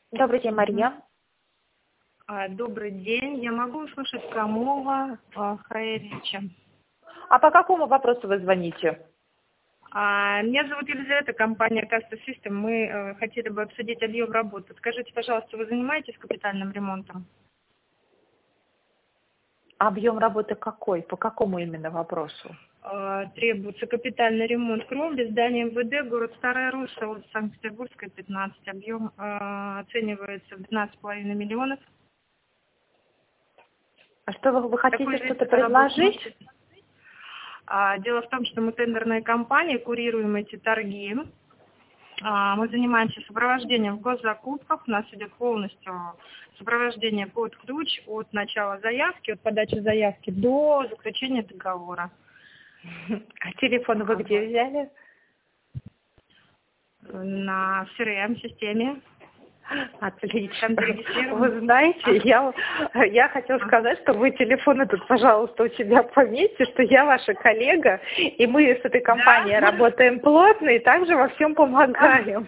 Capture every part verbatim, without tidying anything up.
Добрый день, Мгм. Мария. А, Добрый день. Я могу услышать Камова а, Хаирича. А по какому вопросу вы звоните? А, Меня зовут Елизавета, компания Casta System. Мы э, хотели бы обсудить объем работы. Скажите, пожалуйста, вы занимаетесь капитальным ремонтом? Объем работы какой? По какому именно вопросу? А, Требуется капитальный ремонт кровли, здание МВД, город Старая Русса, улица Санкт-Петербургская, пятнадцать. Объем э, оценивается в двенадцать с половиной миллионов. А что вы, вы Такой хотите вид что-то работы предложить? можете? А, Дело в том, что мы тендерная компания, курируем эти торги. А, Мы занимаемся сопровождением в госзакупках. У нас идет полностью сопровождение под ключ от начала заявки, от подачи заявки до заключения договора. А телефон вы А, где вот. взяли? На си эр эм-системе. Там Отлично. зарегистрирован. Вы знаете, Ага. я, я хотела А. сказать, что вы телефон этот, пожалуйста, у себя пометьте, что я ваша коллега, и мы с этой Да? компанией работаем плотно и также во всем помогаем.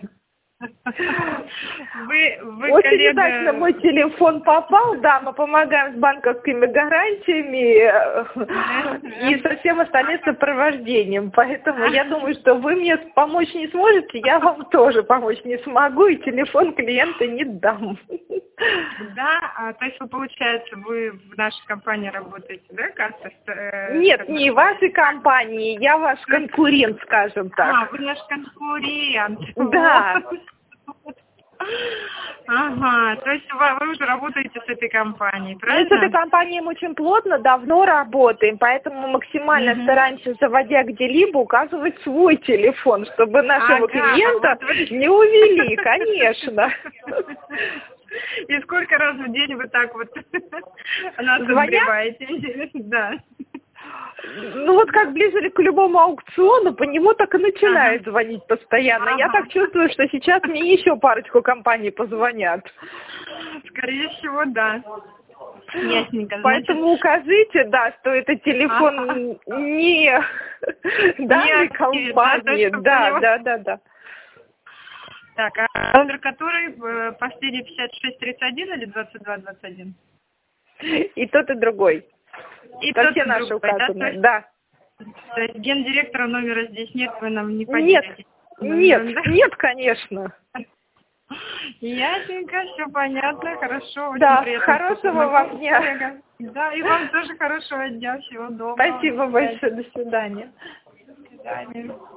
Вы, вы Очень удачно коллега... мой телефон попал, да, мы помогаем с банковскими гарантиями э, и со всем остальным сопровождением, поэтому я думаю, что вы мне помочь не сможете, я вам тоже помочь не смогу и телефон клиента не дам. Да, а, то есть вы, получается, вы в нашей компании работаете, да, как-то? э, Нет, как не называется? вашей компании, я ваш конкурент, скажем А, так. вы наш конкурент. Да. Вот. Ага, то есть вы, вы уже работаете с этой компанией, Мы с этой правильно? компанией очень плотно, давно работаем, поэтому мы максимально Угу. стараемся, заводя где-либо, указывать свой телефон, чтобы нашего Ага, клиента вот вы... не увели, конечно. И сколько раз в день вы так вот нас Звонят? отбреваете? Да. Ну вот как ближе к любому аукциону, по нему так и Ага. начинают звонить постоянно. Я Ага. так чувствую, что сейчас мне еще парочку компаний позвонят. Скорее всего, да. Ясненько, значит. Поэтому укажите, да, что это Ага. телефон не Не данной актив, да, то, компании. что по Да, нему... да, да, да. Так, а номер который э, последний пятьдесят шесть тридцать один или двадцать два двадцать один? И тот, и другой. И Там тот, все и наши другой, да? То указаны. есть, Да. то есть гендиректора номера здесь нет, вы нам не Нет, поделитесь нет, номером, да? нет, конечно. Ясненько, все понятно, хорошо, очень Да, приятно хорошего познакомиться вам с дня. коллегой. Да, и вам тоже хорошего дня, всего доброго, до Спасибо свидания. большое, до свидания. До свидания.